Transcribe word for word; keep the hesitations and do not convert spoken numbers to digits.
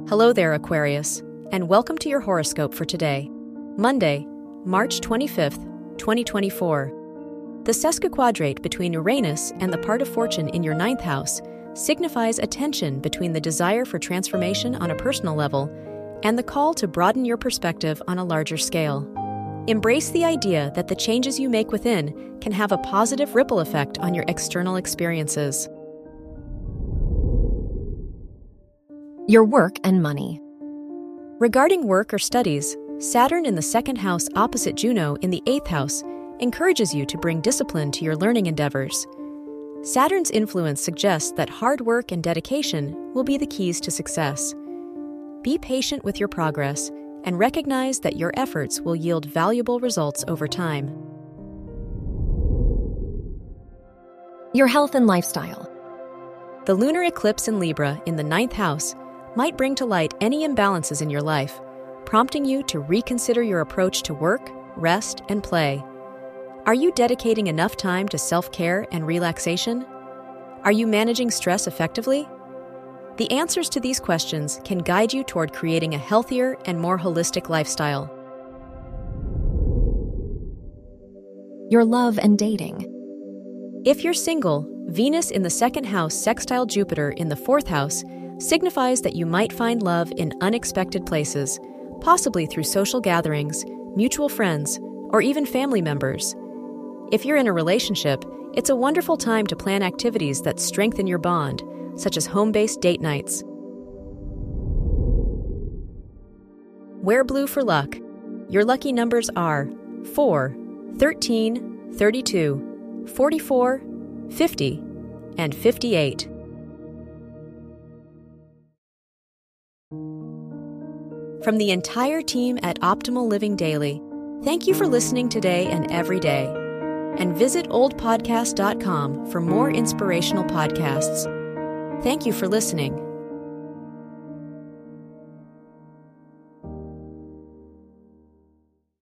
Hello there, Aquarius, and welcome to your horoscope for today, Monday, March twenty-fifth, twenty twenty-four. The sesquiquadrate between Uranus and the part of fortune in your ninth house signifies a tension between the desire for transformation on a personal level and the call to broaden your perspective on a larger scale. Embrace the idea that the changes you make within can have a positive ripple effect on your external experiences. Your work and money. Regarding work or studies, Saturn in the second house opposite Juno in the eighth house encourages you to bring discipline to your learning endeavors. Saturn's influence suggests that hard work and dedication will be the keys to success. Be patient with your progress and recognize that your efforts will yield valuable results over time. Your health and lifestyle. The lunar eclipse in Libra in the ninth house might bring to light any imbalances in your life, prompting you to reconsider your approach to work, rest, and play. Are you dedicating enough time to self-care and relaxation? Are you managing stress effectively? The answers to these questions can guide you toward creating a healthier and more holistic lifestyle. Your love and dating. If you're single, Venus in the second house sextile Jupiter in the fourth house signifies that you might find love in unexpected places, possibly through social gatherings, mutual friends, or even family members. If you're in a relationship, it's a wonderful time to plan activities that strengthen your bond, such as home-based date nights. Wear blue for luck. Your lucky numbers are four, thirteen, thirty-two, forty-four, fifty, and fifty-eight. From the entire team at Optimal Living Daily, thank you for listening today and every day. And visit old podcast dot com for more inspirational podcasts. Thank you for listening.